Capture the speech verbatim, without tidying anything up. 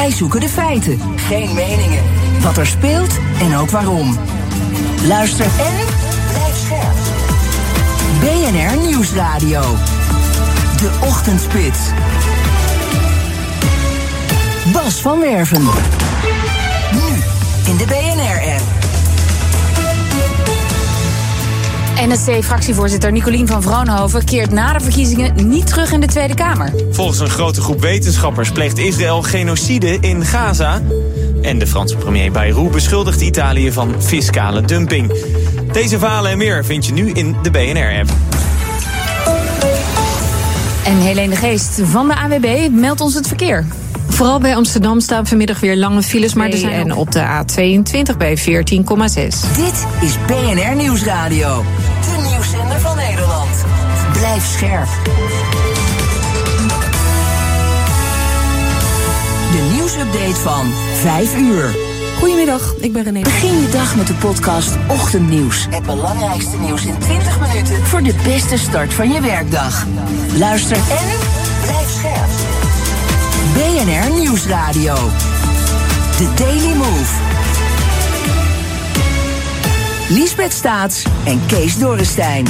Wij zoeken de feiten, geen meningen. Wat er speelt en ook waarom. Luister en blijf scherp. B N R Nieuwsradio. De Ochtendspits. Bas van Werven. Nu in de B N R-app. N S C-fractievoorzitter Nicolien van Vroonhoven keert na de verkiezingen niet terug in de Tweede Kamer. Volgens een grote groep wetenschappers pleegt Israël genocide in Gaza. En de Franse premier Bayrou beschuldigt Italië van fiscale dumping. Deze verhalen en meer vind je nu in de B N R-app. En Helene de Geest van de A W B meldt ons het verkeer. Vooral bij Amsterdam staan vanmiddag weer lange files, maar er zijn en op de A tweeëntwintig bij veertien komma zes. Dit is B N R Nieuwsradio. De nieuwszender van Nederland. Blijf scherp. De nieuwsupdate van vijf uur. Goedemiddag, ik ben René. Begin je dag met de podcast Ochtendnieuws. Het belangrijkste nieuws in twintig minuten voor de beste start van je werkdag. Luister en blijf scherp. B N R Nieuwsradio. The Daily Move. Liesbeth Staats en Kees Dorrestein.